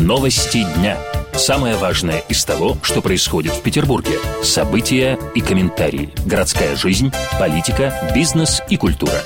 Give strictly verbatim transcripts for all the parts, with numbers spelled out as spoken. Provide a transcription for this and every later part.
Новости дня. Самое важное из того, что происходит в Петербурге. События и комментарии. Городская жизнь, политика, бизнес и культура.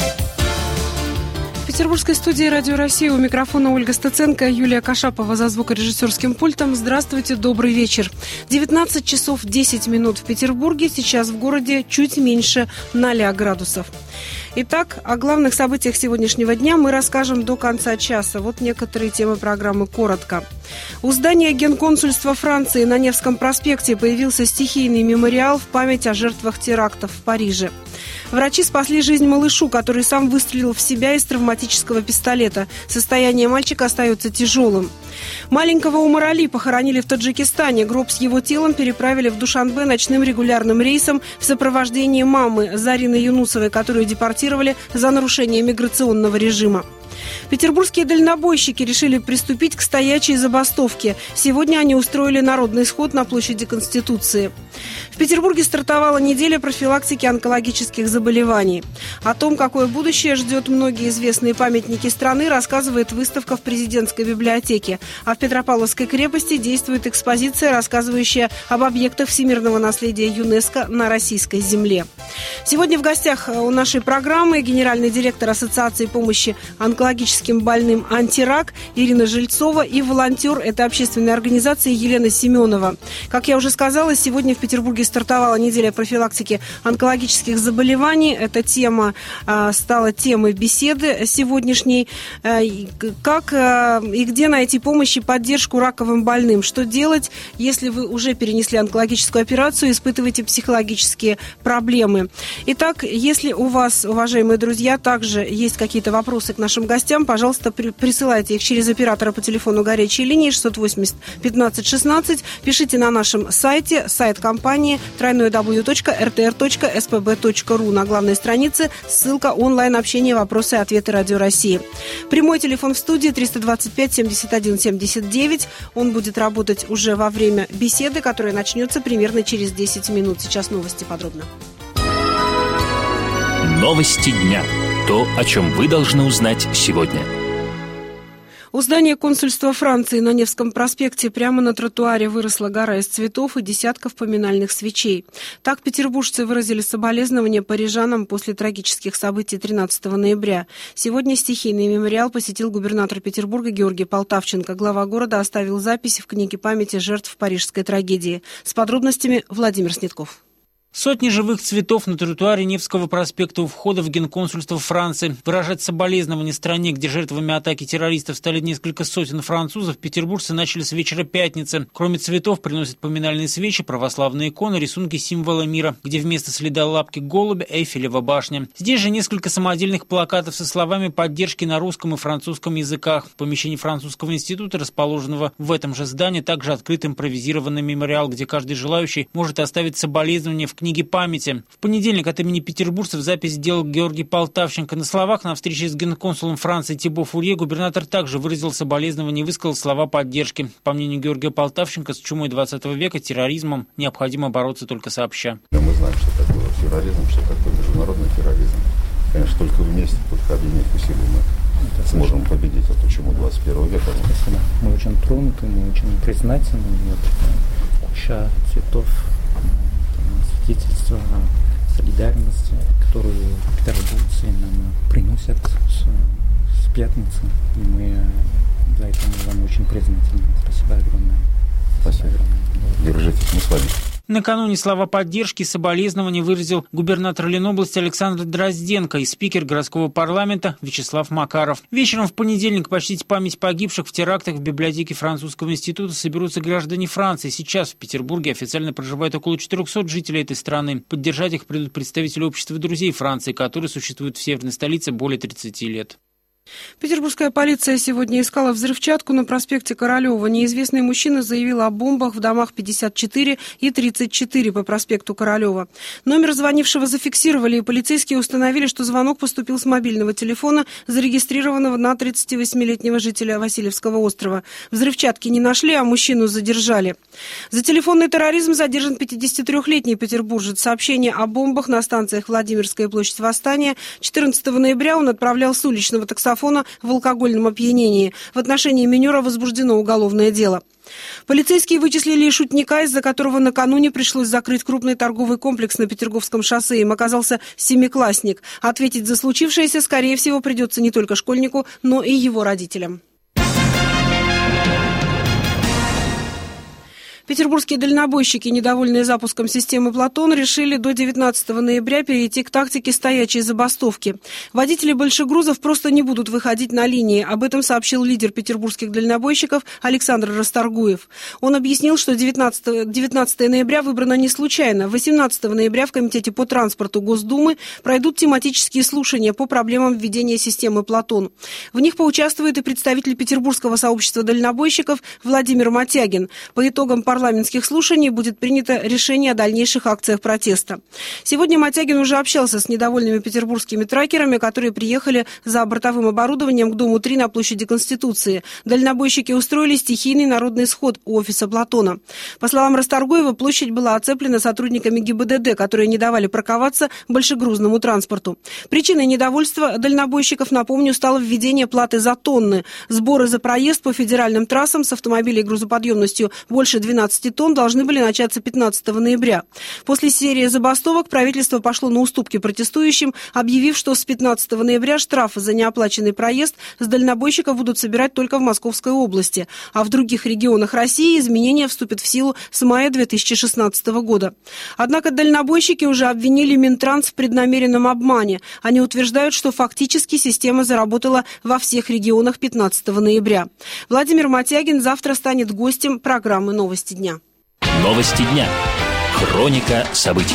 В петербургской студии «Радио Россия» у микрофона Ольга Стеценко, Юлия Кашапова за звукорежиссерским пультом. Здравствуйте, добрый вечер. девятнадцать часов десять минут в Петербурге. Сейчас в городе чуть меньше ноля градусов. Итак, о главных событиях сегодняшнего дня мы расскажем до конца часа. Вот некоторые темы программы коротко. У здания Генконсульства Франции на Невском проспекте появился стихийный мемориал в память о жертвах терактов в Париже. Врачи спасли жизнь малышу, который сам выстрелил в себя из травматического пистолета. Состояние мальчика остается тяжелым. Маленького Умар Али похоронили в Таджикистане. Гроб с его телом переправили в Душанбе ночным регулярным рейсом в сопровождении мамы Зарины Юнусовой, которую депортировали за нарушение миграционного режима. Петербургские дальнобойщики решили приступить к стоячей забастовке. Сегодня они устроили народный сход на площади Конституции. В Петербурге стартовала неделя профилактики онкологических заболеваний. О том, какое будущее ждет многие известные памятники страны, рассказывает выставка в президентской библиотеке. А в Петропавловской крепости действует экспозиция, рассказывающая об объектах всемирного наследия ЮНЕСКО на российской земле. Сегодня в гостях у нашей программы генеральный директор Ассоциации помощи онкологическим больным «Антирак» Ирина Жильцова и волонтер этой общественной организации Елена Семенова. Как я уже сказала, сегодня в Петербурге стартовала неделя профилактики онкологических заболеваний. Эта тема а, стала темой беседы сегодняшней. А, как а, и где найти помощь и поддержку раковым больным? Что делать, если вы уже перенесли онкологическую операцию и испытываете психологические проблемы? Итак, если у вас, уважаемые друзья, также есть какие-то вопросы к нашим гостям, пожалуйста, при, присылайте их через оператора по телефону горячей линии шестьсот восемьдесят пятнадцать шестнадцать. Пишите на нашем сайте, сайт компании дабл ю дабл ю дабл ю точка эр тэ эр точка эс пэ бэ точка ру. На главной странице ссылка онлайн-общение «Вопросы и ответы Радио России». Прямой телефон в студии триста двадцать пять семьдесят один семьдесят девять. Он будет работать уже во время беседы, которая начнется примерно через десять минут. Сейчас новости подробно. Новости дня. То, о чем вы должны узнать сегодня. У здания консульства Франции на Невском проспекте прямо на тротуаре выросла гора из цветов и десятков поминальных свечей. Так петербуржцы выразили соболезнования парижанам после трагических событий тринадцатого ноября. Сегодня стихийный мемориал посетил губернатор Петербурга Георгий Полтавченко. Глава города оставил записи в книге памяти жертв парижской трагедии. С подробностями Владимир Снетков. Сотни живых цветов на тротуаре Невского проспекта у входа в Генконсульство Франции. Выражать соболезнования стране, где жертвами атаки террористов стали несколько сотен французов, петербуржцы начали с вечера пятницы. Кроме цветов приносят поминальные свечи, православные иконы, рисунки символа мира, где вместо следа лапки голубя Эйфелева башня. Здесь же несколько самодельных плакатов со словами поддержки на русском и французском языках. В помещении французского института, расположенного в этом же здании, также открыт импровизированный мемориал, где каждый желающий может оставить соболезнования в книги памяти. В понедельник от имени петербуржцев запись сделал Георгий Полтавченко. На словах на встрече с генконсулом Франции Тибо Фурье губернатор также выразил соболезнования и высказал слова поддержки. По мнению Георгия Полтавченко, с чумой двадцатого века, терроризмом необходимо бороться только сообща. Мы знаем, что такое терроризм, что такое международный терроризм. Конечно, только вместе, только объединив усилия мы это сможем точно победить эту чуму двадцать первого века. Спасибо. Мы очень тронуты, мы очень признательны. Вот, куча цветов, свидетельство солидарности, которую петербуржцы нам приносят с, с пятницы. И мы за это мы вам очень признательны. Спасибо огромное. Спасибо. Держитесь, мы с вами. Накануне слова поддержки и соболезнования выразил губернатор Ленобласти Александр Дрозденко и спикер городского парламента Вячеслав Макаров. Вечером в понедельник почтить память погибших в терактах в библиотеке Французского института соберутся граждане Франции. Сейчас в Петербурге официально проживает около четырехсот жителей этой страны. Поддержать их придут представители общества друзей Франции, которые существуют в северной столице более тридцати лет. Петербургская полиция сегодня искала взрывчатку на проспекте Королева. Неизвестный мужчина заявил о бомбах в домах пятьдесят четыре и тридцать четыре по проспекту Королева. Номер звонившего зафиксировали, и полицейские установили, что звонок поступил с мобильного телефона, зарегистрированного на тридцативосьмилетнего жителя Васильевского острова. Взрывчатки не нашли, а мужчину задержали. За телефонный терроризм задержан пятидесятитрёхлетний петербуржец. Сообщение о бомбах на станциях Владимирская площадь Восстания. четырнадцатого ноября он отправлял с уличного таксофона диктофона в алкогольном опьянении. В отношении минера возбуждено уголовное дело. Полицейские вычислили шутника, из-за которого накануне пришлось закрыть крупный торговый комплекс на Петерговском шоссе. Им оказался семиклассник. Ответить за случившееся, скорее всего, придется не только школьнику, но и его родителям. Петербургские дальнобойщики, недовольные запуском системы «Платон», решили до девятнадцатого ноября перейти к тактике стоячей забастовки. Водители большегрузов просто не будут выходить на линии. Об этом сообщил лидер петербургских дальнобойщиков Александр Расторгуев. Он объяснил, что девятнадцатого ноября выбрано не случайно. восемнадцатого ноября в Комитете по транспорту Госдумы пройдут тематические слушания по проблемам введения системы «Платон». В них поучаствует и представитель Петербургского сообщества дальнобойщиков Владимир Мотягин. По итогам парламентских слушаний будет принято решение о дальнейших акциях протеста. Сегодня Мотягин уже общался с недовольными петербургскими тракерами, которые приехали за бортовым оборудованием к Дому три на площади Конституции. Дальнобойщики устроили стихийный народный сход у офиса «Платона». По словам Расторгуева, площадь была оцеплена сотрудниками ГИБДД, которые не давали парковаться большегрузному транспорту. Причиной недовольства дальнобойщиков, напомню, стало введение платы за тонны. Сборы за проезд по федеральным трассам с автомобилей грузоподъемностью больше двенадцати тонн должны были начаться пятнадцатого ноября. После серии забастовок правительство пошло на уступки протестующим, объявив, что с пятнадцатого ноября штрафы за неоплаченный проезд с дальнобойщиков будут собирать только в Московской области, а в других регионах России изменения вступят в силу с мая две тысячи шестнадцатого года. Однако дальнобойщики уже обвинили Минтранс в преднамеренном обмане. Они утверждают, что фактически система заработала во всех регионах пятнадцатого ноября. Владимир Мотягин завтра станет гостем программы «Новости дня». Новости дня. Хроника событий.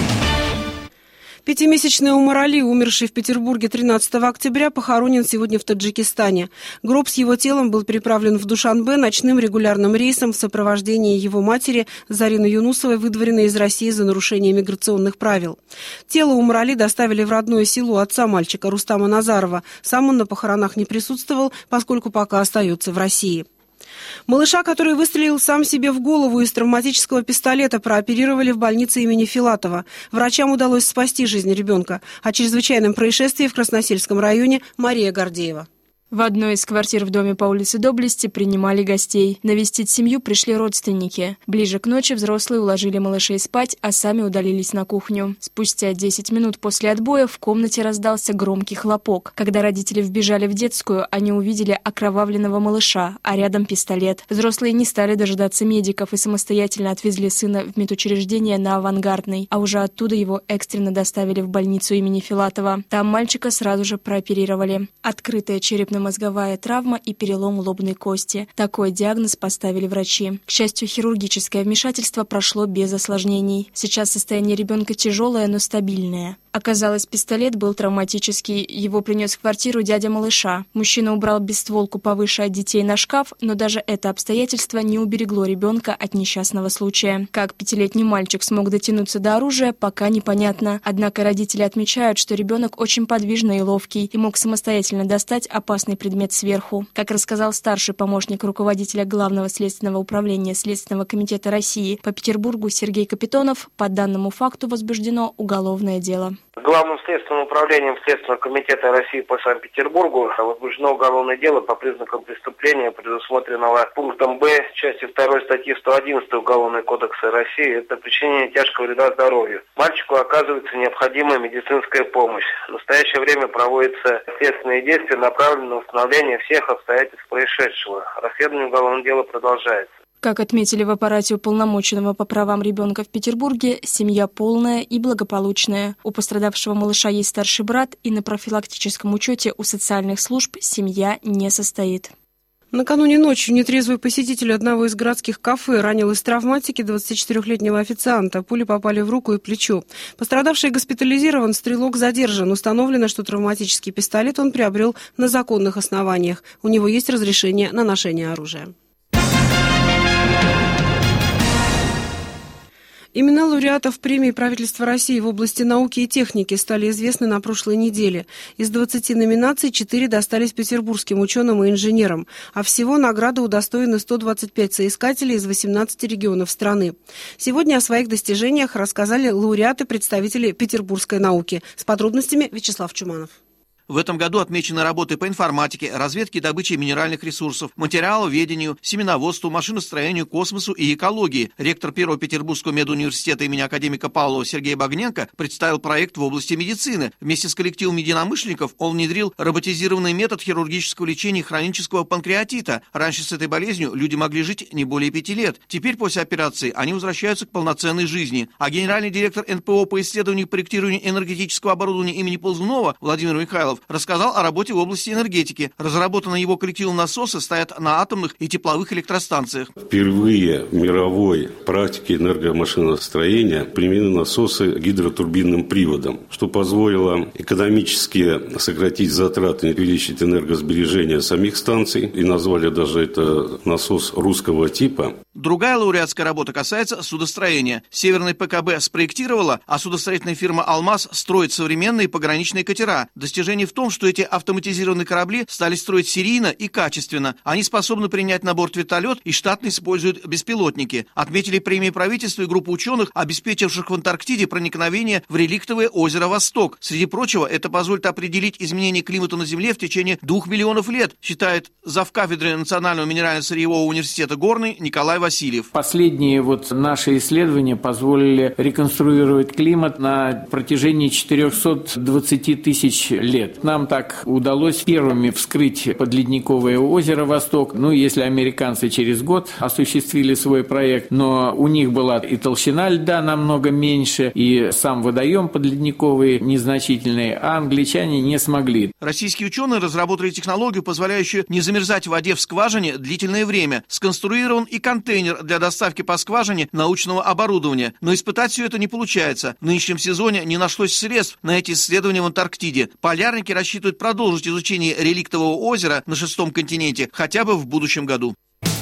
Пятимесячный Умар Али, умерший в Петербурге тринадцатого октября, похоронен сегодня в Таджикистане. Гроб с его телом был переправлен в Душанбе ночным регулярным рейсом в сопровождении его матери Зарины Юнусовой, выдворенной из России за нарушение миграционных правил. Тело Умар Али доставили в родное село отца мальчика Рустама Назарова. Сам он на похоронах не присутствовал, поскольку пока остается в России. Малыша, который выстрелил сам себе в голову из травматического пистолета, прооперировали в больнице имени Филатова. Врачам удалось спасти жизнь ребенка. О чрезвычайном происшествии в Красносельском районе Мария Гордеева. В одной из квартир в доме по улице Доблести принимали гостей. Навестить семью пришли родственники. Ближе к ночи взрослые уложили малышей спать, а сами удалились на кухню. Спустя десять минут после отбоя в комнате раздался громкий хлопок. Когда родители вбежали в детскую, они увидели окровавленного малыша, а рядом пистолет. Взрослые не стали дожидаться медиков и самостоятельно отвезли сына в медучреждение на Авангардной, а уже оттуда его экстренно доставили в больницу имени Филатова. Там мальчика сразу же прооперировали. Открытая черепно мозговая травма и перелом лобной кости. Такой диагноз поставили врачи. К счастью, хирургическое вмешательство прошло без осложнений. Сейчас состояние ребенка тяжелое, но стабильное. Оказалось, пистолет был травматический. Его принес в квартиру дядя малыша. Мужчина убрал бесстволку повыше от детей на шкаф, но даже это обстоятельство не уберегло ребенка от несчастного случая. Как пятилетний мальчик смог дотянуться до оружия, пока непонятно. Однако родители отмечают, что ребенок очень подвижный и ловкий и мог самостоятельно достать опасный предмет сверху. Как рассказал старший помощник руководителя Главного следственного управления Следственного комитета России по Петербургу Сергей Капитонов, по данному факту возбуждено уголовное дело. Главным следственным управлением Следственного комитета России по Санкт-Петербургу возбуждено уголовное дело по признакам преступления, предусмотренного пунктом Б части второй статьи сто одиннадцать Уголовного кодекса России. Это причинение тяжкого вреда здоровью. Мальчику оказывается необходимая медицинская помощь. В настоящее время проводятся следственные действия, направленные на установление всех обстоятельств происшедшего. Расследование уголовного дела продолжается. Как отметили в аппарате уполномоченного по правам ребенка в Петербурге, семья полная и благополучная. У пострадавшего малыша есть старший брат, и на профилактическом учете у социальных служб семья не состоит. Накануне ночью нетрезвый посетитель одного из городских кафе ранил из травматики двадцатичетырёхлетнего официанта. Пули попали в руку и плечо. Пострадавший госпитализирован, стрелок задержан. Установлено, что травматический пистолет он приобрел на законных основаниях. У него есть разрешение на ношение оружия. Имена лауреатов премии правительства России в области науки и техники стали известны на прошлой неделе. Из двадцати номинаций четыре достались петербургским ученым и инженерам, а всего награды удостоены сто двадцать пять соискателей из восемнадцати регионов страны. Сегодня о своих достижениях рассказали лауреаты-представители петербургской науки. С подробностями Вячеслав Чуманов. В этом году отмечены работы по информатике, разведке и добыче минеральных ресурсов, материаловедению, семеноводству, машиностроению, космосу и экологии. Ректор Первого Петербургского медуниверситета имени академика Павлова Сергей Багненко представил проект в области медицины. Вместе с коллективом единомышленников он внедрил роботизированный метод хирургического лечения хронического панкреатита. Раньше с этой болезнью люди могли жить не более пяти лет. Теперь после операции они возвращаются к полноценной жизни. А генеральный директор эн пэ о по исследованию и проектированию энергетического оборудования имени Ползунова Владимир Михайлов рассказал о работе в области энергетики. Разработанные его коллективом насосы стоят на атомных и тепловых электростанциях. Впервые в мировой практике энергомашиностроения применены насосы гидротурбинным приводом, что позволило экономически сократить затраты и увеличить энергосбережение самих станций. И назвали даже это насос русского типа. Другая лауреатская работа касается судостроения. Северный пэ ка бэ спроектировала, а судостроительная фирма «Алмаз» строит современные пограничные катера. Достижение в том, что эти автоматизированные корабли стали строить серийно и качественно. Они способны принять на борт вертолет и штатно используют беспилотники. Отметили премии правительства и группу ученых, обеспечивших в Антарктиде проникновение в реликтовое озеро Восток. Среди прочего, это позволит определить изменение климата на Земле в течение двух миллионов лет, считает завкафедры Национального минерально-сырьевого университета Горный Николай Васильев. Последние вот наши исследования позволили реконструировать климат на протяжении четыреста двадцать тысяч лет. Нам так удалось первыми вскрыть подледниковое озеро Восток. Ну, если американцы через год осуществили свой проект, но у них была и толщина льда намного меньше, и сам водоем подледниковый незначительный, а англичане не смогли. Российские ученые разработали технологию, позволяющую не замерзать в воде в скважине длительное время. Сконструирован и контейнер для доставки по скважине научного оборудования. Но испытать все это не получается. В нынешнем сезоне не нашлось средств на эти исследования в Антарктиде. Полярники рассчитывают продолжить изучение реликтового озера на шестом континенте хотя бы в будущем году.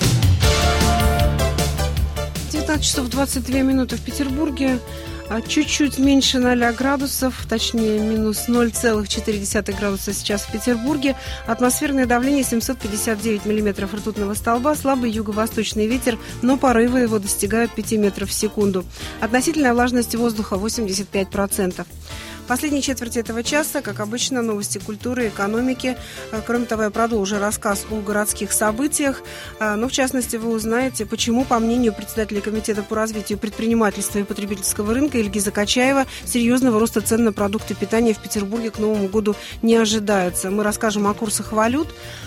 девятнадцать часов двадцать две минуты в Петербурге. Чуть-чуть меньше ноля градусов, точнее минус ноль целых четыре десятых градуса сейчас в Петербурге. Атмосферное давление семьсот пятьдесят девять миллиметров ртутного столба, слабый юго-восточный ветер, но порывы его достигают пяти метров в секунду. Относительная влажность воздуха восемьдесят пять процентов. В последней четверти этого часа, как обычно, новости культуры и экономики. Кроме того, я продолжу рассказ о городских событиях. Но, в частности, вы узнаете, почему, по мнению председателя Комитета по развитию предпринимательства и потребительского рынка Ильгиза Качаева, серьезного роста цен на продукты питания в Петербурге к Новому году не ожидается. Мы расскажем о курсах валют.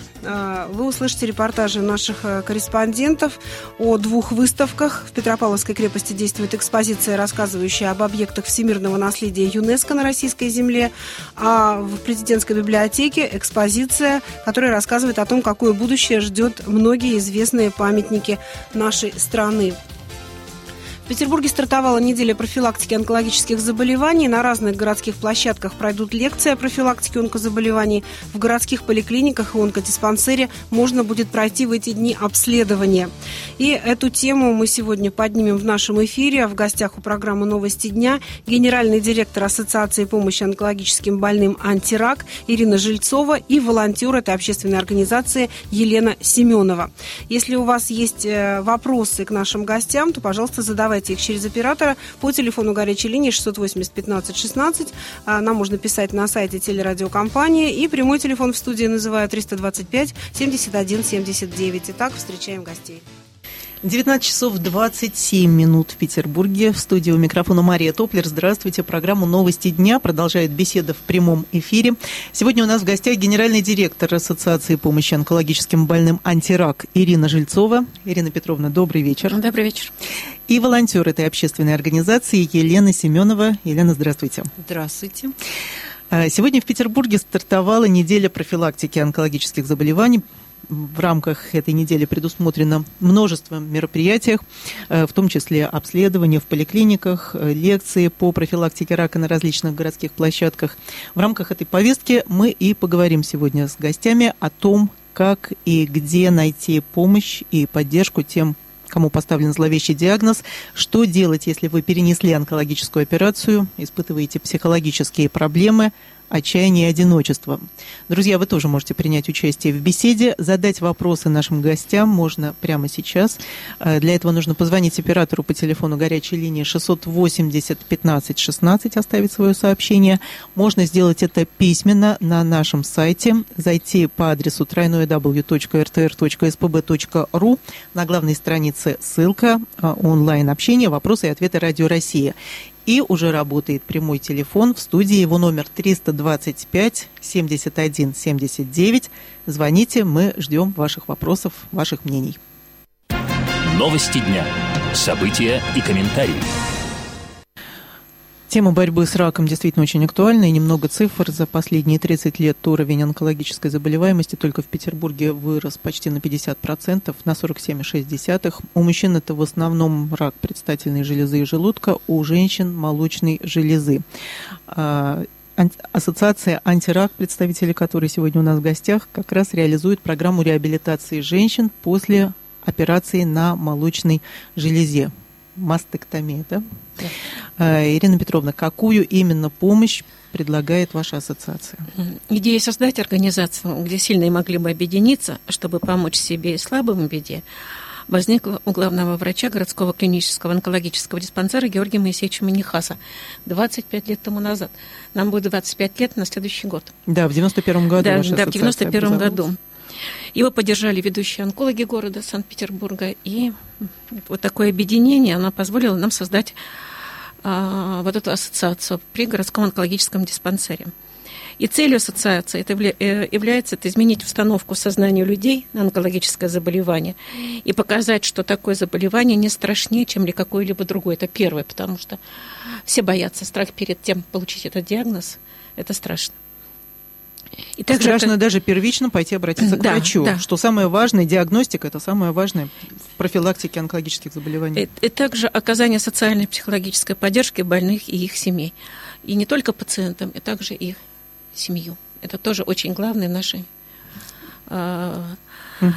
Вы услышите репортажи наших корреспондентов о двух выставках. В Петропавловской крепости действует экспозиция, рассказывающая об объектах всемирного наследия ЮНЕСКО на российской земле. А в президентской библиотеке экспозиция, которая рассказывает о том, какое будущее ждет многие известные памятники нашей страны. В Петербурге стартовала неделя профилактики онкологических заболеваний. На разных городских площадках пройдут лекции о профилактике онкозаболеваний. В городских поликлиниках и онкодиспансере можно будет пройти в эти дни обследование. И эту тему мы сегодня поднимем в нашем эфире. В гостях у программы «Новости дня» генеральный директор Ассоциации помощи онкологическим больным «Антирак» Ирина Жильцова и волонтер этой общественной организации Елена Семенова. Если у вас есть вопросы к нашим гостям, то, пожалуйста, задавайте их через оператора по телефону горячей линии шестьсот восемьдесят пятнадцать шестнадцать. Нам можно писать на сайте телерадиокомпании. И прямой телефон в студии называю триста двадцать пять семьдесят один семьдесят девять. Итак, встречаем гостей. девятнадцать часов двадцать семь минут в Петербурге. В студии у микрофона Мария Топлер. Здравствуйте. Программу «Новости дня» продолжает беседа в прямом эфире. Сегодня у нас в гостях генеральный директор Ассоциации помощи онкологическим больным «Антирак» Ирина Жильцова. Ирина Петровна, добрый вечер. Добрый вечер. И волонтер этой общественной организации Елена Семенова. Елена, здравствуйте. Здравствуйте. Сегодня в Петербурге стартовала неделя профилактики онкологических заболеваний. В рамках этой недели предусмотрено множество мероприятий, в том числе обследования в поликлиниках, лекции по профилактике рака на различных городских площадках. В рамках этой повестки мы и поговорим сегодня с гостями о том, как и где найти помощь и поддержку тем, кому поставлен зловещий диагноз, что делать, если вы перенесли онкологическую операцию, испытываете психологические проблемы, отчаяние и одиночество. Друзья, вы тоже можете принять участие в беседе, задать вопросы нашим гостям можно прямо сейчас. Для этого нужно позвонить оператору по телефону горячей линии шестьсот восемьдесят пятнадцать шестнадцать, оставить свое сообщение. Можно сделать это письменно на нашем сайте, зайти по адресу дабл ю дабл ю дабл ю точка эр тэ эр точка эс пэ бэ точка ру. На главной странице ссылка, онлайн-общение, вопросы и ответы Радио Россия. И уже работает прямой телефон в студии, его номер триста двадцать пять семьдесят один семьдесят девять. Звоните, мы ждем ваших вопросов, ваших мнений. Новости дня, события и комментарии. Тема борьбы с раком действительно очень актуальна, и немного цифр. За последние тридцать лет уровень онкологической заболеваемости только в Петербурге вырос почти на пятьдесят процентов, на сорок семь целых шесть десятых. У мужчин это в основном рак предстательной железы и желудка, у женщин молочной железы. Ассоциация «Антирак», представители которой сегодня у нас в гостях, как раз реализует программу реабилитации женщин после операции на молочной железе. Мастектомия, да? Да. Ирина Петровна, какую именно помощь предлагает ваша ассоциация? Идея создать организацию, где сильные могли бы объединиться, чтобы помочь себе и слабым в беде, возникла у главного врача городского клинического онкологического диспансера Георгия Моисеевича Минихаса двадцать пять лет тому назад. Нам будет двадцать пять лет на следующий год. Да, в девяносто первом году да, ваша да, в девяносто первом году. Его поддержали ведущие онкологи города Санкт-Петербурга, и вот такое объединение, оно позволило нам создать а, вот эту ассоциацию при городском онкологическом диспансере. И целью ассоциации это является это изменить установку сознания людей на онкологическое заболевание и показать, что такое заболевание не страшнее, чем ли какое-либо другое. Это первое, потому что все боятся, страх перед тем получить этот диагноз, это страшно. И также страшно это... даже первично пойти обратиться к да, врачу, да. что самое важное, диагностика – это самое важное в профилактике онкологических заболеваний. И, и также оказание социальной и психологической поддержки больных и их семей. И не только пациентам, и также их семью. Это тоже очень главное в нашей, э, угу.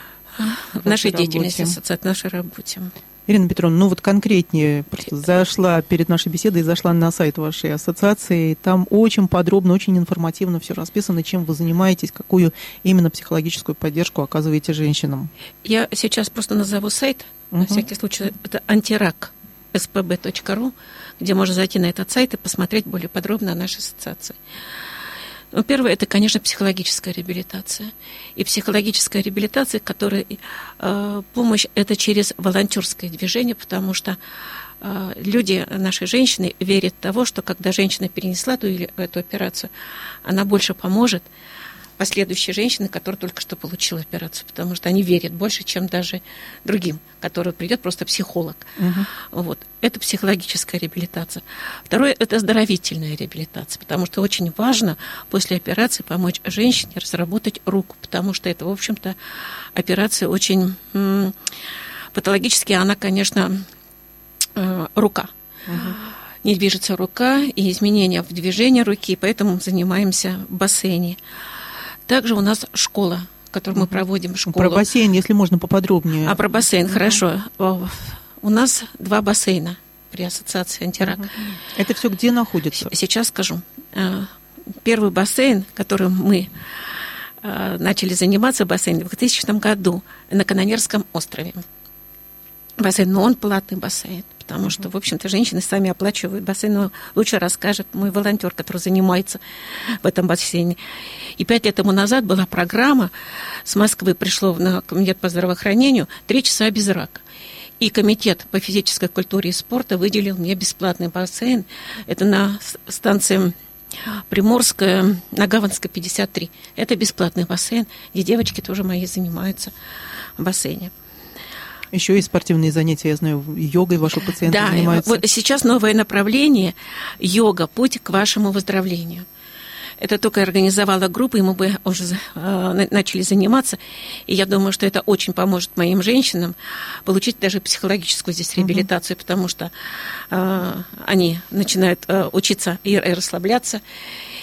в нашей деятельности, ассоциации, в нашей работе. Ирина Петровна, ну вот конкретнее, просто зашла перед нашей беседой, зашла на сайт вашей ассоциации, там очень подробно, очень информативно все расписано, чем вы занимаетесь, какую именно психологическую поддержку оказываете женщинам. Я сейчас просто назову сайт, угу. на всякий случай, это антирак точка эс пэ бэ точка ру, где можно зайти на этот сайт и посмотреть более подробно о нашей ассоциации. Ну, первое, это, конечно, психологическая реабилитация. И психологическая реабилитация, которая э, помощь, это через волонтерское движение, потому что э, люди, наши женщины, верят в того, что когда женщина перенесла эту, эту операцию, она больше поможет последующей женщине, которая только что получила операцию, потому что они верят больше, чем даже другим, который придет просто психолог. Угу. Вот. Это психологическая реабилитация. Второе – это оздоровительная реабилитация, потому что очень важно после операции помочь женщине разработать руку, потому что это, в общем-то, операция очень м- патологически, она, конечно, э- рука. Угу. Не движется рука, и изменения в движении руки, поэтому занимаемся в бассейне. Также у нас школа, которую мы проводим. Школу. Про бассейн, если можно поподробнее. А про бассейн, uh-huh. хорошо. У нас два бассейна при ассоциации «Антирак». Uh-huh. Это все где находится? Сейчас скажу. Первый бассейн, которым мы начали заниматься, бассейн в двухтысячном году на Канонерском острове. Бассейн, но он платный бассейн, потому что, в общем-то, женщины сами оплачивают бассейн, но лучше расскажет мой волонтер, который занимается в этом бассейне. И пять лет тому назад была программа, с Москвы пришло на комитет по здравоохранению «Три часа без рака». И комитет по физической культуре и спорту выделил мне бесплатный бассейн. Это на станции Приморская, на Гаванской, пятьдесят три. Это бесплатный бассейн, где девочки тоже мои занимаются в бассейне. Еще и спортивные занятия, я знаю, йогой ваши пациенты да, занимаются. Вот сейчас новое направление – йога, путь к вашему выздоровлению. Это только организовала группа, и мы бы уже э, начали заниматься. И я думаю, что это очень поможет моим женщинам получить даже психологическую здесь реабилитацию, uh-huh. потому что э, они начинают э, учиться и расслабляться,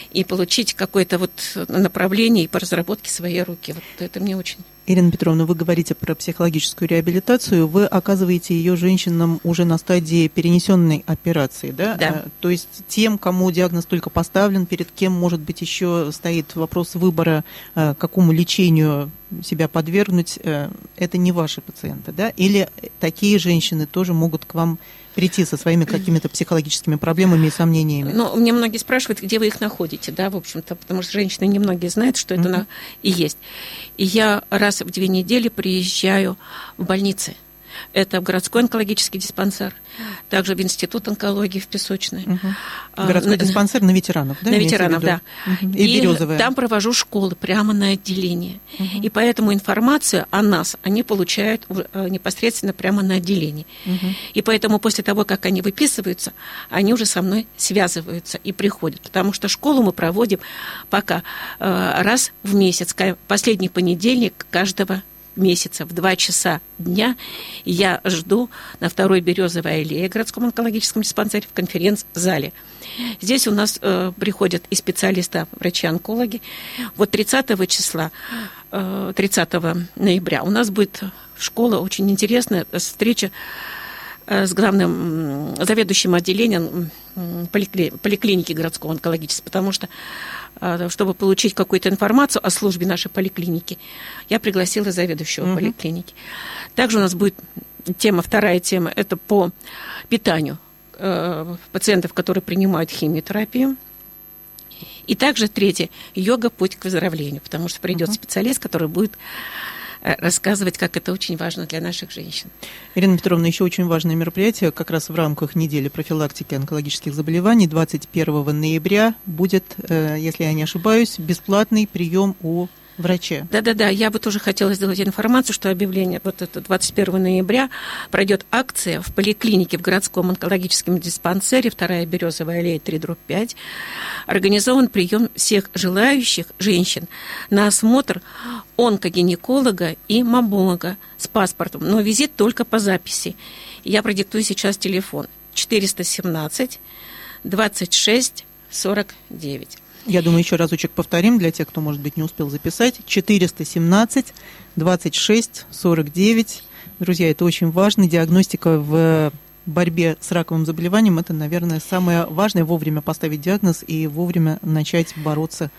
и получить какое-то вот направление и по разработке своей руки. Вот это мне очень... Ирина Петровна, вы говорите про психологическую реабилитацию. Вы оказываете ее женщинам уже на стадии перенесенной операции, да? Да. То есть тем, кому диагноз только поставлен, перед кем, может быть, еще стоит вопрос выбора, какому лечению себя подвергнуть, это не ваши пациенты, да? Или такие женщины тоже могут к вам прийти со своими какими-то психологическими проблемами и сомнениями? Ну, мне многие спрашивают, где вы их находите, да, в общем-то, потому что женщины немногие знают, что это mm-hmm. и есть. И я раз в две недели приезжаю в больницы. Это в городской онкологический диспансер, также в Институт онкологии в Песочной. Угу. Городской на, диспансер на ветеранов, да? На ветеранов, да. Угу. И, и Березовая. Там провожу школы прямо на отделении. Угу. И поэтому информацию о нас они получают непосредственно прямо на отделении. Угу. И поэтому после того, как они выписываются, они уже со мной связываются и приходят. Потому что школу мы проводим пока раз в месяц, последний понедельник каждого месяца в два часа дня я жду на второй Березовой аллее в городском онкологическом диспансере в конференц-зале. Здесь у нас э, приходят и специалисты, врачи-онкологи. Вот тридцатого числа, э, тридцатого ноября у нас будет школа, очень интересная встреча э, с главным э, заведующим отделением э, поликли, поликлиники городского онкологического, потому что чтобы получить какую-то информацию о службе нашей поликлиники, я пригласила заведующего uh-huh. поликлиники. Также у нас будет тема, вторая тема, это по питанию э, пациентов, которые принимают химиотерапию. И также третье, йога, путь к выздоровлению, потому что придет uh-huh. специалист, который будет рассказывать, как это очень важно для наших женщин. Ирина Петровна, еще очень важное мероприятие, как раз в рамках недели профилактики онкологических заболеваний, двадцать первого ноября будет, если я не ошибаюсь, бесплатный прием у врача. Да-да-да, я бы тоже хотела сделать информацию, что объявление вот это двадцать первого ноября пройдет акция в поликлинике в городском онкологическом диспансере, вторая Березовая аллея, три дробь пять. Организован прием всех желающих женщин на осмотр онкогинеколога и маммолога с паспортом, но визит только по записи. Я продиктую сейчас телефон четыреста семнадцать двадцать шесть сорок девять. Я думаю, еще разочек повторим для тех, кто, может быть, не успел записать. четыреста семнадцать двадцать шесть сорок девять. Друзья, это очень важно. Диагностика в борьбе с раковым заболеванием – это, наверное, самое важное – вовремя поставить диагноз и вовремя начать бороться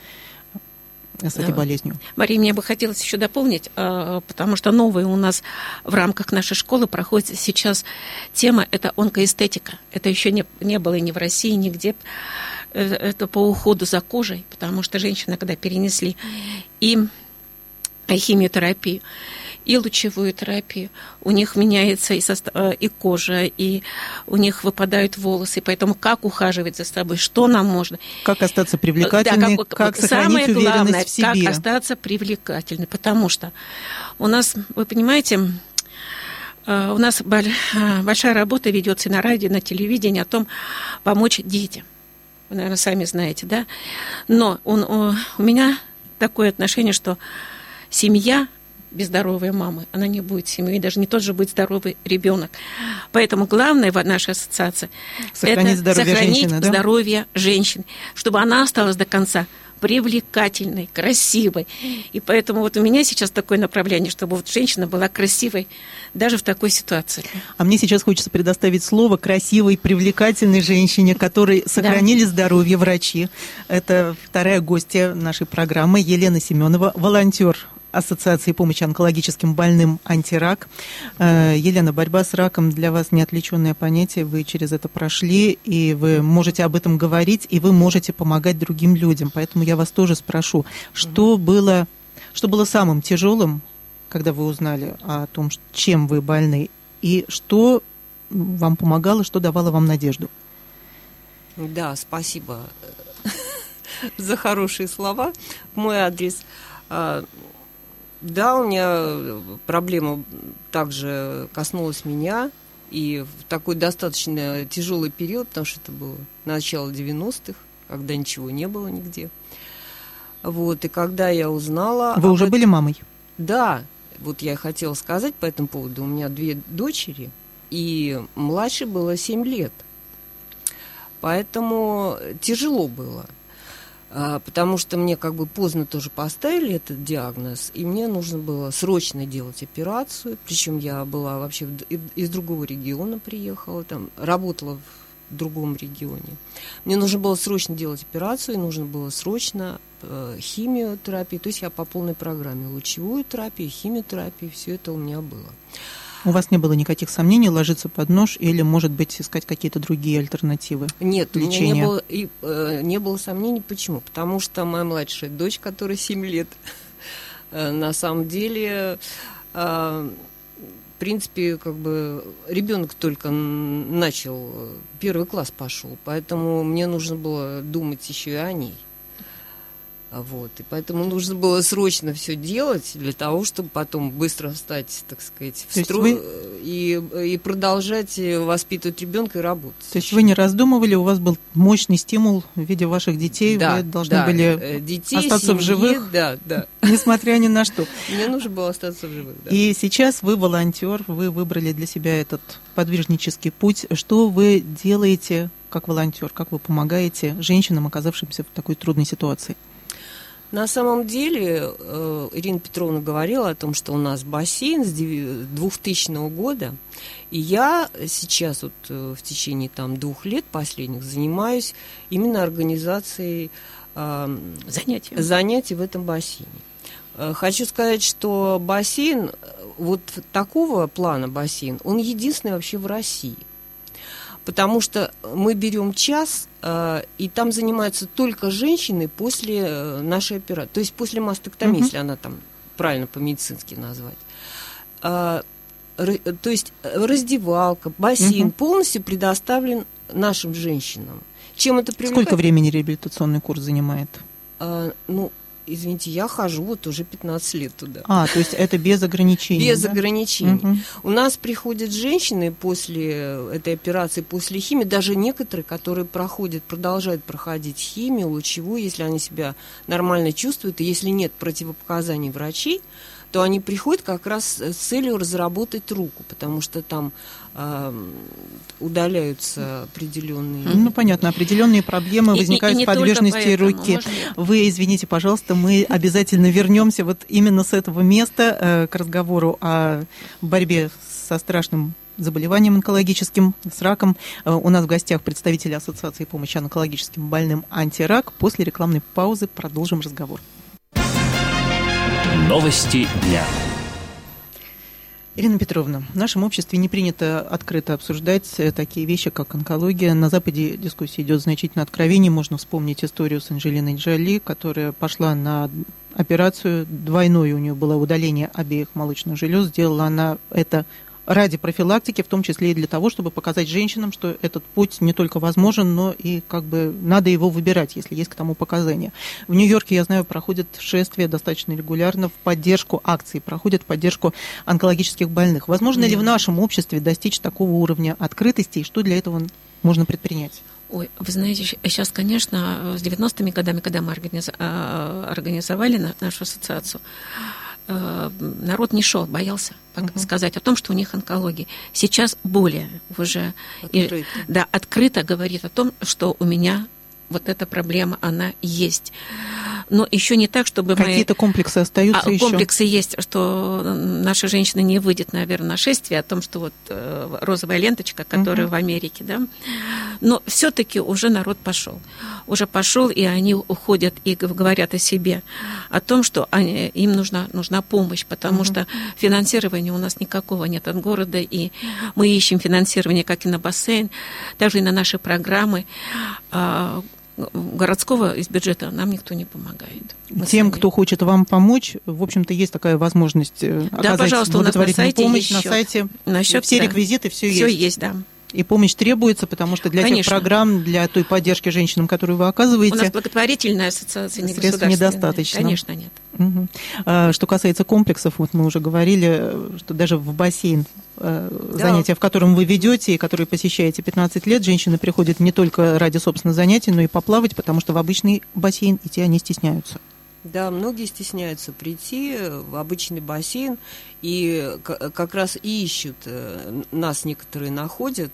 с этой болезнью. Мария, мне бы хотелось еще дополнить, потому что новая у нас в рамках нашей школы проходит сейчас тема – это онкоэстетика. Это еще не, не было ни в России, нигде. Это по уходу за кожей, потому что женщины, когда перенесли и химиотерапию, и лучевую терапию, у них меняется и, состав, и кожа, и у них выпадают волосы, поэтому как ухаживать за собой, что нам можно. Как остаться привлекательной, да, как, как сохранить самое уверенность главное, в себе. Как остаться привлекательной, потому что у нас, вы понимаете, у нас большая работа ведется на радио, на телевидении о том, помочь детям. Вы, наверное, сами знаете, да? Но он, у, у меня такое отношение, что семья без здоровой мамы, она не будет семьей, даже не тот же будет здоровый ребенок. Поэтому главное в нашей ассоциации сохранить это здоровье сохранить женщины, да? здоровье женщин, чтобы она осталась до конца привлекательной, красивой. И поэтому вот у меня сейчас такое направление, чтобы вот женщина была красивой даже в такой ситуации. А мне сейчас хочется предоставить слово красивой, привлекательной женщине, которой сохранили да. здоровье врачи. Это вторая гостья нашей программы Елена Семенова, волонтер Ассоциации помощи онкологическим больным «Антирак». Елена, борьба с раком для вас неотвлеченное понятие, вы через это прошли, и вы можете об этом говорить, и вы можете помогать другим людям. Поэтому я вас тоже спрошу, что было, что было самым тяжелым, когда вы узнали о том, чем вы больны, и что вам помогало, что давало вам надежду? Да, спасибо за хорошие слова в мой адрес. Да, у меня проблема также коснулась меня, и в такой достаточно тяжелый период, потому что это было начало девяностых, когда ничего не было нигде. Вот, и когда я узнала... Вы уже этом... были мамой? Да, вот я хотела сказать по этому поводу. У меня две дочери, и младшей было семь лет. Поэтому тяжело было. потому что мне как бы поздно тоже поставили этот диагноз, и мне нужно было срочно делать операцию, причем я была вообще из другого региона приехала, там работала в другом регионе. Мне нужно было срочно делать операцию, и нужно было срочно э, химиотерапию, то есть я по полной программе лучевую терапию, химиотерапию, все это у меня было. У вас не было никаких сомнений ложиться под нож или, может быть, искать какие-то другие альтернативы? Нет, лечения? у меня не было, и, э, не было сомнений. Почему? Потому что моя младшая дочь, которая семь лет, э, на самом деле, э, в принципе, как бы ребенок только начал, первый класс пошел, поэтому мне нужно было думать еще и о ней. Вот, и поэтому нужно было срочно все делать для того, чтобы потом быстро встать, так сказать, в строй вы... и, и продолжать воспитывать ребенка и работать. То есть вы не раздумывали, у вас был мощный стимул в виде ваших детей, да, вы должны да, были детей, остаться семьи, в живых, да, да. несмотря ни на что. Мне нужно было остаться в живых, да. И сейчас вы волонтер, вы выбрали для себя этот подвижнический путь. Что вы делаете как волонтер, как вы помогаете женщинам, оказавшимся в такой трудной ситуации? На самом деле, Ирина Петровна говорила о том, что у нас бассейн с двухтысячного года, и я сейчас вот в течение там двух лет последних занимаюсь именно организацией э, занятий. занятий в этом бассейне. Хочу сказать, что бассейн, вот такого плана бассейн, он единственный вообще в России. Потому что мы берем час, э, и там занимаются только женщины после нашей операции, то есть после мастектомии, uh-huh. если она там правильно по-медицински назвать. Э, р, то есть раздевалка, бассейн uh-huh. полностью предоставлен нашим женщинам. Чем это привлекает? Сколько времени реабилитационный курс занимает? Э, ну, извините, я хожу вот уже пятнадцать лет туда. А, то есть это без ограничений? Без да? ограничений. Угу. У нас приходят женщины после этой операции, после химии, даже некоторые, которые проходят, продолжают проходить химию, лучевую, если они себя нормально чувствуют, и если нет противопоказаний врачей, то они приходят как раз с целью разработать руку, потому что там э, удаляются определенные... Ну, понятно, определенные проблемы возникают с подвижностью руки. Можно... Вы, извините, пожалуйста, мы обязательно вернемся вот именно с этого места э, к разговору о борьбе со страшным заболеванием онкологическим, с раком. Э, у нас в гостях представители Ассоциации помощи онкологическим больным «Антирак». После рекламной паузы продолжим разговор. Новости дня. Ирина Петровна, в нашем обществе не принято открыто обсуждать такие вещи, как онкология. На Западе дискуссия идет значительно откровеннее. Можно вспомнить историю с Анджелиной Джоли, которая пошла на операцию. Двойное у нее было удаление обеих молочных желез. Сделала она это ради профилактики, в том числе и для того, чтобы показать женщинам, что этот путь не только возможен, но и как бы надо его выбирать, если есть к тому показания. В Нью-Йорке, я знаю, проходят шествия достаточно регулярно в поддержку акций, проходят в поддержку онкологических больных. Возможно mm-hmm. ли в нашем обществе достичь такого уровня открытости, и что для этого можно предпринять? Ой, вы знаете, сейчас, конечно, с девяностыми годами, когда мы организовали нашу ассоциацию, народ не шел, боялся uh-huh. сказать о том, что у них онкология. Сейчас более уже открыто. И, да, открыто говорит о том, что у меня вот эта проблема, она есть. Но еще не так, чтобы мы... Какие-то комплексы остаются а, еще? Комплексы есть, что наша женщина не выйдет, наверное, на шествие о том, что вот э, розовая ленточка, которая uh-huh. в Америке, да. Но все-таки уже народ пошел. Уже пошел, и они уходят и говорят о себе, о том, что они, им нужна, нужна помощь, потому uh-huh. что финансирования у нас никакого нет от города, и мы ищем финансирование как и на бассейн, также и на наши программы. Городского из бюджета нам никто не помогает. Мы Тем, сами. кто хочет вам помочь, в общем-то, есть такая возможность да, оказать пожалуйста, благотворительную помощь на счет. сайте. На счет, все да. реквизиты, все, все есть. есть, да. И помощь требуется, потому что для Конечно. тех программ, для той поддержки женщинам, которую вы оказываете... У нас благотворительная ассоциация, не средств недостаточно. Конечно, нет. Угу. А, что касается комплексов, вот мы уже говорили, что даже в бассейн, да. занятия, в котором вы ведете и которые посещаете пятнадцать лет, женщины приходят не только ради собственных занятий, но и поплавать, потому что в обычный бассейн идти они стесняются. Да, многие стесняются прийти в обычный бассейн, И как раз и ищут, нас некоторые находят,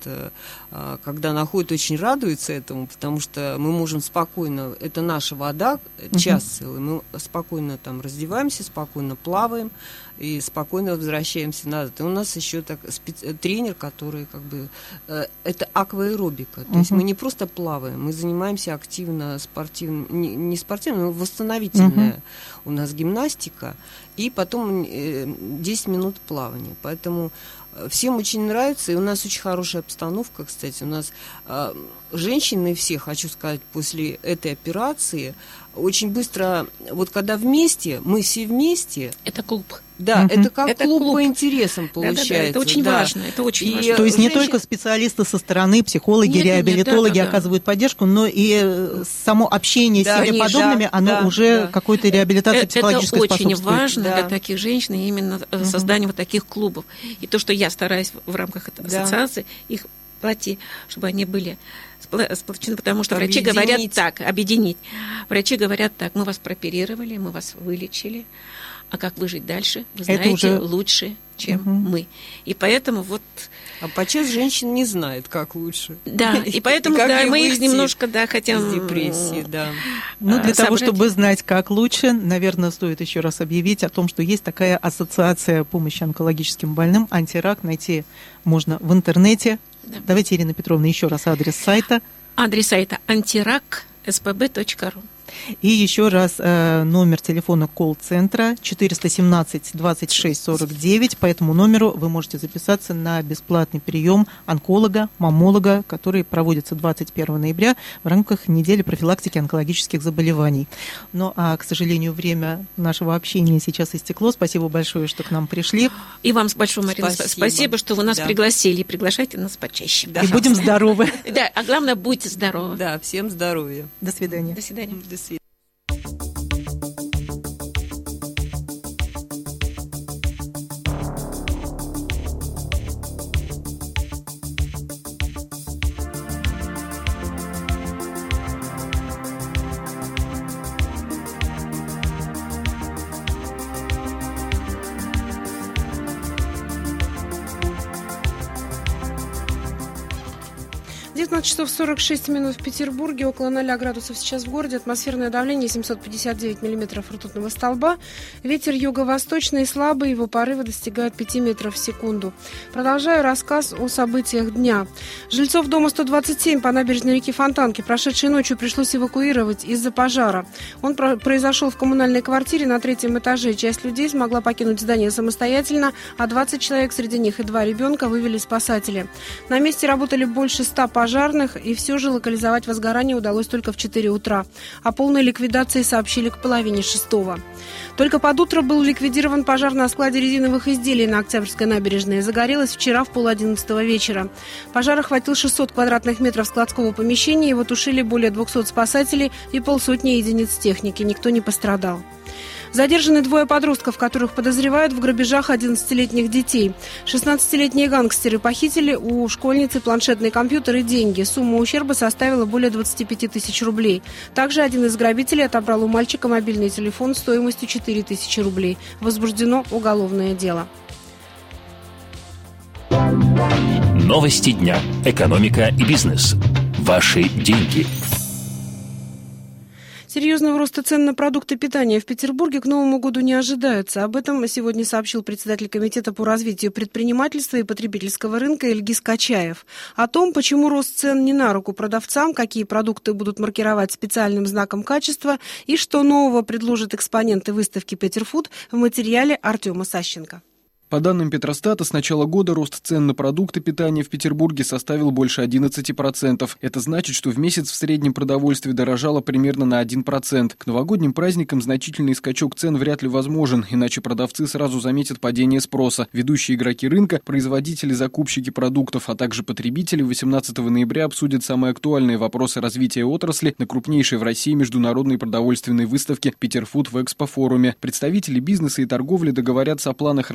когда находят, очень радуются этому, потому что мы можем спокойно, это наша вода, час целый, мы спокойно там раздеваемся, спокойно плаваем и спокойно возвращаемся назад. И у нас еще так специ... тренер, который как бы это акваэробика, то uh-huh. есть мы не просто плаваем, мы занимаемся активно спортивным, не, не спортивным, но восстановительная uh-huh. у нас гимнастика, и потом десять минут плавания. Поэтому всем очень нравится, и у нас очень хорошая обстановка, кстати. У нас э, женщины все, хочу сказать, после этой операции очень быстро, вот когда вместе, мы все вместе... Это клуб. Да, угу. это как это клуб, клуб по интересам получается. Да, да, да, это очень да. важно, это очень и важно. То есть женщин... не только специалисты со стороны, психологи, нет, реабилитологи нет, да, да, оказывают да. поддержку, но и само общение да, с себе конечно, подобными, да, оно да, уже да. какой-то реабилитации это, психологической это очень способствует. важно да. для таких женщин, именно угу. создание вот таких клубов. И то, что я стараюсь в рамках этой да. ассоциации их плати, чтобы они были сплочены, потому что объединить. Врачи говорят так, объединить. Врачи говорят так, мы вас прооперировали, мы вас вылечили, а как выжить дальше, вы знаете уже... лучше, чем угу. мы. И поэтому вот... А подчас женщин не знает, как лучше. Да, и поэтому и да, мы их немножко, да, хотим... Из депрессии, да. Ну, для того, чтобы знать, как лучше, наверное, стоит еще раз объявить о том, что есть такая ассоциация помощи онкологическим больным, «Антирак», найти можно в интернете. Да. Давайте, Ирина Петровна, еще раз адрес сайта. Адрес сайта антирак эс пэ бэ точка ру. И еще раз э, номер телефона колл-центра четыреста семнадцать двадцать шесть сорок девять. По этому номеру вы можете записаться на бесплатный прием онколога, маммолога, который проводится двадцать первого ноября в рамках недели профилактики онкологических заболеваний. Ну, а, к сожалению, время нашего общения сейчас истекло. Спасибо большое, что к нам пришли. И вам большое, Марина, спасибо, спасибо что вы нас да. пригласили. И приглашайте нас почаще. Да. И будем здоровы. Да, а главное, будьте здоровы. Да, всем здоровья. До свидания. До свидания. До свидания. девятнадцать часов сорок шесть минут в Петербурге, около ноля градусов сейчас в городе, атмосферное давление семьсот пятьдесят девять миллиметров ртутного столба, ветер юго-восточный слабый, его порывы достигают пяти метров в секунду. Продолжаю рассказ о событиях дня. Жильцов дома сто двадцать семь по набережной реки Фонтанки прошедшей ночью пришлось эвакуировать из-за пожара. Он про- произошел в коммунальной квартире на третьем этаже. Часть людей смогла покинуть здание самостоятельно, а двадцать человек, среди них и два ребенка, вывели спасатели. На месте работали больше ста пожарных. пожарных, и все же локализовать возгорание удалось только в четыре утра. О полной ликвидации сообщили к половине шестого. Только под утро был ликвидирован пожар на складе резиновых изделий на Октябрьской набережной. Загорелось вчера в полодиннадцатого вечера. Пожар охватил шестьсот квадратных метров складского помещения, его тушили более двухсот спасателей и полсотни единиц техники. Никто не пострадал. Задержаны двое подростков, которых подозревают в грабежах одиннадцатилетних детей. шестнадцатилетние гангстеры похитили у школьницы планшетный компьютер и деньги. Сумма ущерба составила более двадцати пяти тысяч рублей. Также один из грабителей отобрал у мальчика мобильный телефон стоимостью четыре тысячи рублей. Возбуждено уголовное дело. Новости дня. Экономика и бизнес. Ваши деньги. Серьезного роста цен на продукты питания в Петербурге к Новому году не ожидается. Об этом сегодня сообщил председатель Комитета по развитию предпринимательства и потребительского рынка Ильгиз Качаев. О том, почему рост цен не на руку продавцам, какие продукты будут маркировать специальным знаком качества и что нового предложат экспоненты выставки «Петерфуд» в материале Артема Сащенко. По данным Петростата, с начала года рост цен на продукты питания в Петербурге составил больше одиннадцати процентов. Это значит, что в месяц в среднем продовольствие дорожало примерно на один процент. К новогодним праздникам значительный скачок цен вряд ли возможен, иначе продавцы сразу заметят падение спроса. Ведущие игроки рынка, производители, закупщики продуктов, а также потребители восемнадцатого ноября обсудят самые актуальные вопросы развития отрасли на крупнейшей в России международной продовольственной выставке «Петерфуд» в Экспофоруме. Представители бизнеса и торговли договорятся о планах развития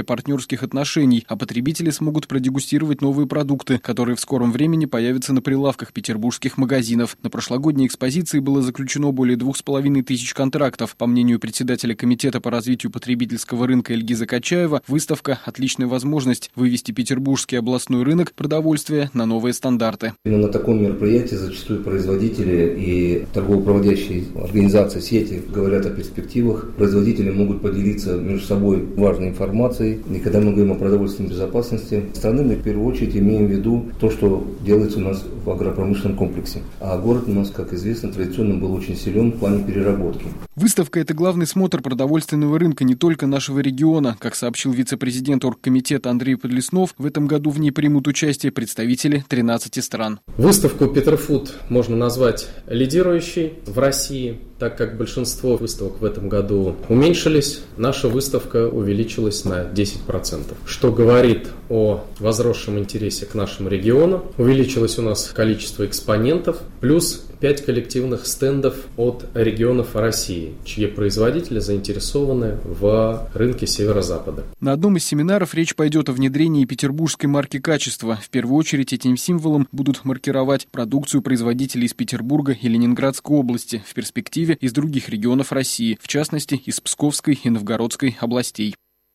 партнерских отношений, а потребители смогут продегустировать новые продукты, которые в скором времени появятся на прилавках петербургских магазинов. На прошлогодней экспозиции было заключено более двух с половиной тысяч контрактов. По мнению председателя Комитета по развитию потребительского рынка Ильгиза Качаева, выставка – отличная возможность вывести петербургский областной рынок продовольствия на новые стандарты. Именно на таком мероприятии зачастую производители и торгово-проводящие организации сети говорят о перспективах. Производители могут поделиться между собой важной информацией. И когда мы говорим о продовольственной безопасности страны, мы в первую очередь имеем в виду то, что делается у нас в агропромышленном комплексе. А город у нас, как известно, традиционно был очень силен в плане переработки. Выставка – это главный смотр продовольственного рынка не только нашего региона. Как сообщил вице-президент оргкомитета Андрей Подлеснов, в этом году в ней примут участие представители тринадцати стран. Выставку Петерфуд можно назвать лидирующей в России, так как большинство выставок в этом году уменьшились. Наша выставка увеличилась на десять процентов, что говорит о возросшем интересе к нашему региону. Увеличилось у нас количество экспонентов, плюс пять коллективных стендов от регионов России, чьи производители заинтересованы в рынке Северо-Запада. На одном из семинаров речь пойдет о внедрении петербургской марки качества. В первую очередь этим символом будут маркировать продукцию производителей из Петербурга и Ленинградской области, в перспективе из других регионов России, в частности, из Псковской и Новгородской областей.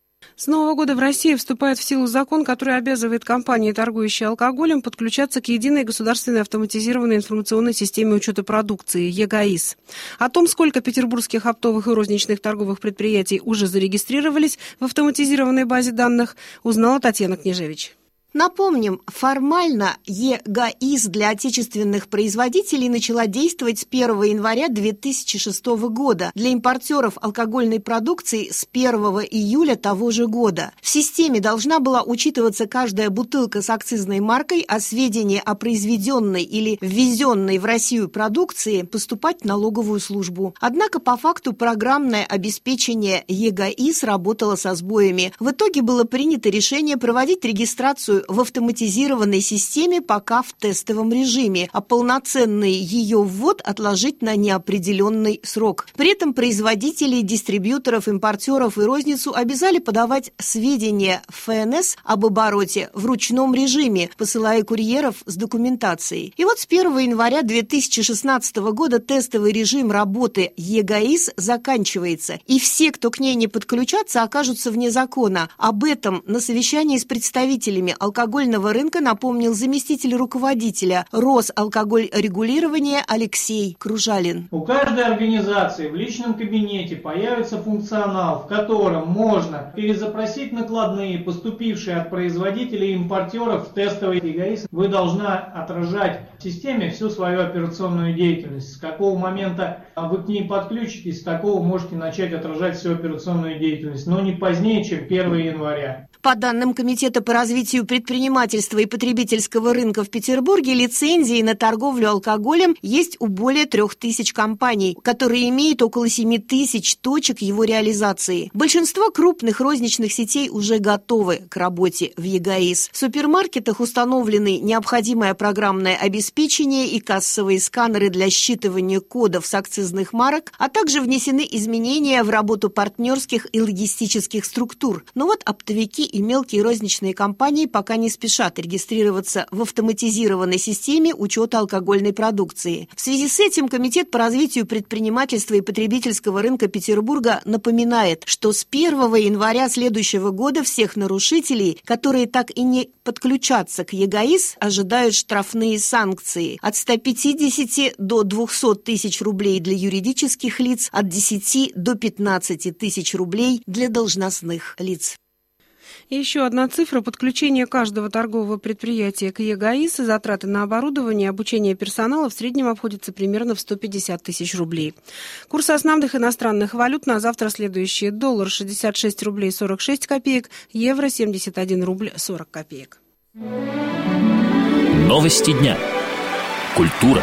С Нового года в России вступает в силу закон, который обязывает компании, торгующие алкоголем, подключаться к единой государственной автоматизированной информационной системе учета продукции ЕГАИС. О том, сколько петербургских оптовых и розничных торговых предприятий уже зарегистрировались в автоматизированной базе данных, узнала Татьяна Княжевич. Напомним, формально ЕГАИС для отечественных производителей начала действовать с первого января две тысячи шестого года, для импортеров алкогольной продукции с первого июля того же года. В системе должна была учитываться каждая бутылка с акцизной маркой, а сведения о произведенной или ввезенной в Россию продукции поступать в налоговую службу. Однако по факту программное обеспечение ЕГАИС работало со сбоями. В итоге было принято решение проводить регистрацию в автоматизированной системе пока в тестовом режиме, а полноценный ее ввод отложить на неопределенный срок. При этом производителей, дистрибьюторов, импортеров и розницу обязали подавать сведения в ФНС об обороте в ручном режиме, посылая курьеров с документацией. И вот с первого января две тысячи шестнадцатого года тестовый режим работы ЕГАИС заканчивается, и все, кто к ней не подключатся, окажутся вне закона. Об этом на совещании с представителями алкогольного рынка напомнил заместитель руководителя Росалкогольрегулирования Алексей Кружалин. У каждой организации в личном кабинете появится функционал, в котором можно перезапросить накладные, поступившие от производителей и импортеров в тестовый ЕГАИС. Вы должна отражать в системе всю свою операционную деятельность. С какого момента вы к ней подключитесь, с такого можете начать отражать всю операционную деятельность, но не позднее, чем первого января. По данным Комитета по развитию предпринимательства и потребительского рынка в Петербурге, лицензии на торговлю алкоголем есть у более трех тысяч компаний, которые имеют около семи тысяч точек его реализации. Большинство крупных розничных сетей уже готовы к работе в ЕГАИС. В супермаркетах установлены необходимое программное обеспечение и кассовые сканеры для считывания кодов с акцизных марок, а также внесены изменения в работу партнерских и логистических структур. Но вот оптовики и мелкие розничные компании пока не спешат регистрироваться в автоматизированной системе учета алкогольной продукции. В связи с этим Комитет по развитию предпринимательства и потребительского рынка Петербурга напоминает, что с первого января следующего года всех нарушителей, которые так и не подключатся к ЕГАИС, ожидают штрафные санкции от ста пятидесяти до двухсот тысяч рублей для юридических лиц, от десяти до пятнадцати тысяч рублей для должностных лиц. И еще одна цифра. Подключение каждого торгового предприятия к ЕГАИС и затраты на оборудование и обучение персонала в среднем обходится примерно в сто пятьдесят тысяч рублей. Курсы основных иностранных валют на завтра следующие. Доллар шестьдесят шесть рублей сорок шесть копеек, евро семьдесят один рубль сорок копеек. Новости дня. Культура.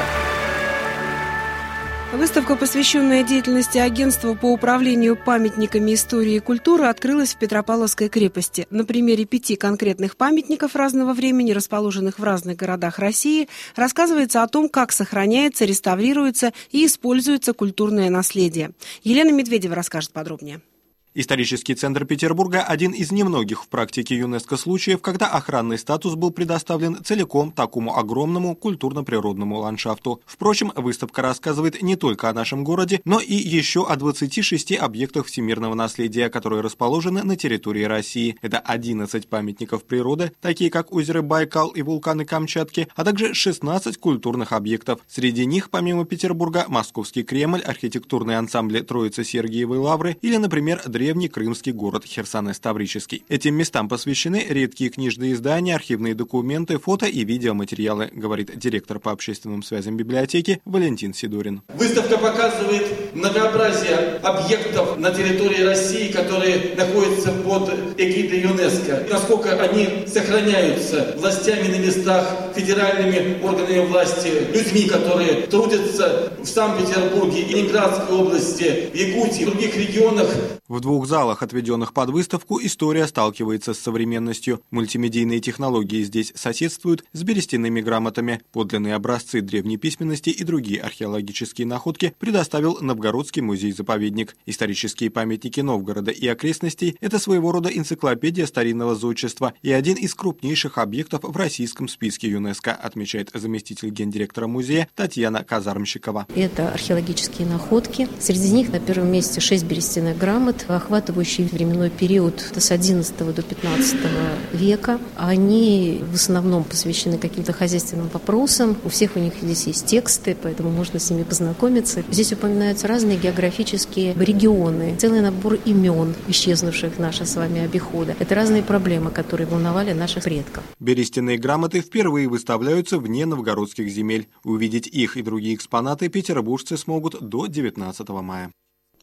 Выставка, посвященная деятельности агентства по управлению памятниками истории и культуры, открылась в Петропавловской крепости. На примере пяти конкретных памятников разного времени, расположенных в разных городах России, рассказывается о том, как сохраняется, реставрируется и используется культурное наследие. Елена Медведева расскажет подробнее. Исторический центр Петербурга – один из немногих в практике ЮНЕСКО случаев, когда охранный статус был предоставлен целиком такому огромному культурно-природному ландшафту. Впрочем, выставка рассказывает не только о нашем городе, но и еще о двадцати шести объектах всемирного наследия, которые расположены на территории России. Это одиннадцать памятников природы, такие как озеро Байкал и вулканы Камчатки, а также шестнадцать культурных объектов. Среди них, помимо Петербурга, Московский Кремль, архитектурные ансамбли Троицы-Сергиевой Лавры или, например, древний крымский город Херсонес-Таврический. Этим местам посвящены редкие книжные издания, архивные документы, фото и видеоматериалы, говорит директор по общественным связям библиотеки Валентин Сидорин. Выставка показывает многообразие объектов на территории России, которые находятся под эгидой ЮНЕСКО. Насколько они сохраняются властями на местах, федеральными органами власти, людьми, которые трудятся в Санкт-Петербурге, Ленинградской области, в Якутии, в других регионах. В двух залах, отведенных под выставку, история сталкивается с современностью. Мультимедийные технологии здесь соседствуют с берестяными грамотами. Подлинные образцы древней письменности и другие археологические находки предоставил Новгородский музей-заповедник. Исторические памятники Новгорода и окрестностей – это своего рода энциклопедия старинного зодчества и один из крупнейших объектов в российском списке ЮНЕСКо, отмечает заместитель гендиректора музея Татьяна Казармщикова. Это археологические находки. Среди них на первом месте шесть берестяных грамот, охватывающие временной период с одиннадцатого до пятнадцатого века. Они в основном посвящены каким-то хозяйственным вопросам. У всех у них здесь есть тексты, поэтому можно с ними познакомиться. Здесь упоминаются разные географические регионы, целый набор имен, исчезнувших в нашем с вами обихода. Это разные проблемы, которые волновали наших предков. Берестяные грамоты впервые выставляются вне новгородских земель. Увидеть их и другие экспонаты петербуржцы смогут до девятнадцатого мая.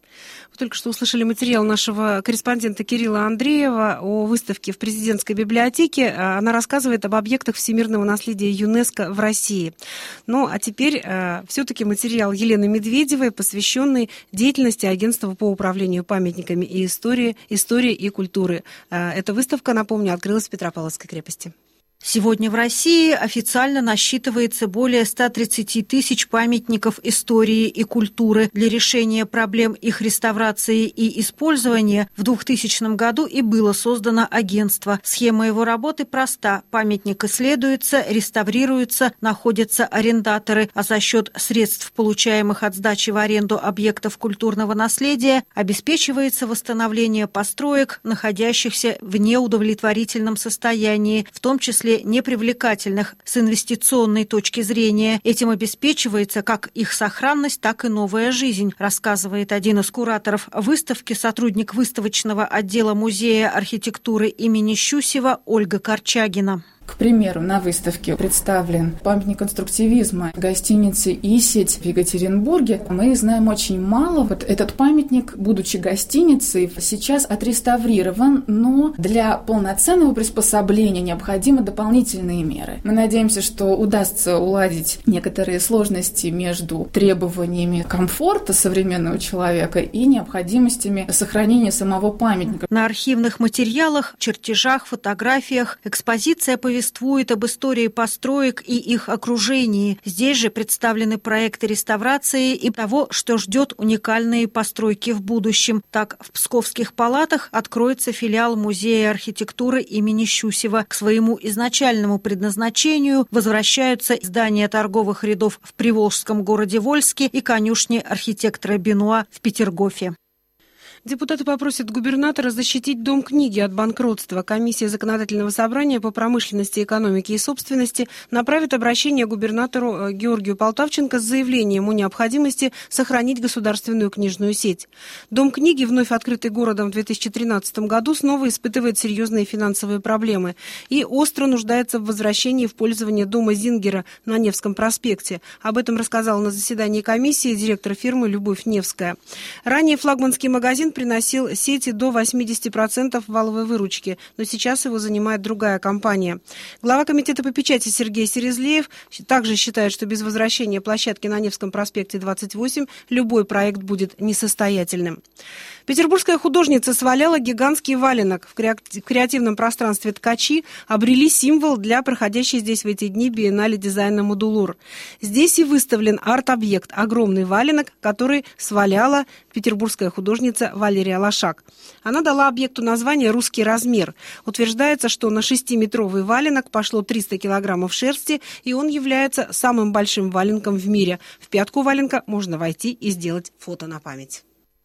Вы только что услышали материал нашего корреспондента Кирилла Андреева о выставке в президентской библиотеке. Она рассказывает об объектах всемирного наследия ЮНЕСКО в России. Ну, а теперь э, все-таки материал Елены Медведевой, посвященный деятельности Агентства по управлению памятниками и истории, истории и культуры. Э, эта выставка, напомню, открылась в Петропавловской крепости. Сегодня в России официально насчитывается более ста тридцати тысяч памятников истории и культуры. Для решения проблем их реставрации и использования в двухтысячном году и было создано агентство. Схема его работы проста. Памятник исследуется, реставрируется, находятся арендаторы, а за счет средств, получаемых от сдачи в аренду объектов культурного наследия, обеспечивается восстановление построек, находящихся в неудовлетворительном состоянии, в том числе непривлекательных с инвестиционной точки зрения. Этим обеспечивается как их сохранность, так и новая жизнь, рассказывает один из кураторов выставки, сотрудник выставочного отдела Музея архитектуры имени Щусева Ольга Корчагина. К примеру, на выставке представлен памятник конструктивизма гостиницы «Исеть» в Екатеринбурге. Мы знаем очень мало. Вот этот памятник, будучи гостиницей, сейчас отреставрирован, но для полноценного приспособления необходимы дополнительные меры. Мы надеемся, что удастся уладить некоторые сложности между требованиями комфорта современного человека и необходимостями сохранения самого памятника. На архивных материалах, чертежах, фотографиях экспозиция повествует повествует об истории построек и их окружении. Здесь же представлены проекты реставрации и того, что ждет уникальные постройки в будущем. Так, в Псковских палатах откроется филиал Музея архитектуры имени Щусева. К своему изначальному предназначению возвращаются здания торговых рядов в приволжском городе Вольске и конюшни архитектора Бенуа в Петергофе. Депутаты попросят губернатора защитить Дом книги от банкротства. Комиссия Законодательного собрания по промышленности, экономике и собственности направит обращение губернатору Георгию Полтавченко с заявлением о необходимости сохранить государственную книжную сеть. Дом книги, вновь открытый городом в две тысячи тринадцатом году, снова испытывает серьезные финансовые проблемы и остро нуждается в возвращении в пользование дома Зингера на Невском проспекте. Об этом рассказала на заседании комиссии директор фирмы «Любовь Невская». Ранее флагманский магазин приносил сети до восьмидесяти процентов валовой выручки, но сейчас его занимает другая компания. Глава комитета по печати Сергей Серезлеев также считает, что без возвращения площадки на Невском проспекте двадцать восемь любой проект будет несостоятельным. Петербургская художница сваляла гигантский валенок. В креативном пространстве ткачи обрели символ для проходящей здесь в эти дни биеннале дизайна «Модулур». Здесь и выставлен арт-объект – огромный валенок, который сваляла петербургская художница Валерия Лошак. Она дала объекту название «Русский размер». Утверждается, что на шестиметровый валенок пошло триста килограммов шерсти, и он является самым большим валенком в мире. В пятку валенка можно войти и сделать фото на память.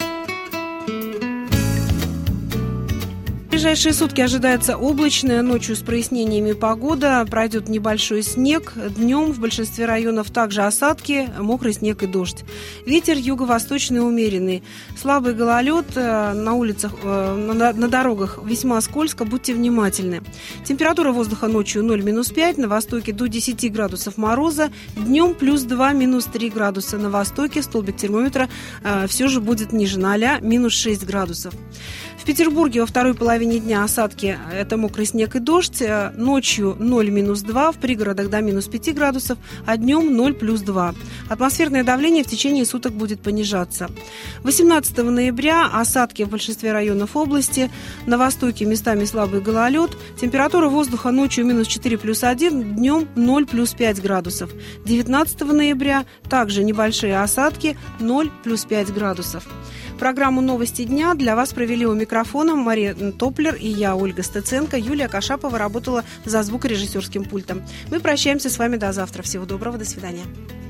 В ближайшие сутки ожидается облачная, ночью с прояснениями погода, пройдет небольшой снег, днем в большинстве районов также осадки, мокрый снег и дождь. Ветер юго-восточный умеренный, слабый гололед, на улицах, на, на дорогах весьма скользко, будьте внимательны. Температура воздуха ночью ноль - пять, на востоке до десяти градусов мороза, днем плюс два - три градуса, на востоке столбик термометра э, все же будет ниже ноля, минус шесть градусов. В Петербурге во второй половине дня осадки – это мокрый снег и дождь. Ночью ноль - два, в пригородах до минус пяти градусов, а днем ноль плюс два. Атмосферное давление в течение суток будет понижаться. восемнадцатого ноября осадки в большинстве районов области. На востоке местами слабый гололед. Температура воздуха ночью минус четыре плюс один, днем ноль плюс пять градусов. девятнадцатого ноября также небольшие осадки, ноль плюс пять градусов. Программу «Новости дня» для вас провели у микрофона Мария Топлер и я, Ольга Стеценко. Юлия Кашапова работала за звукорежиссерским пультом. Мы прощаемся с вами до завтра. Всего доброго, до свидания.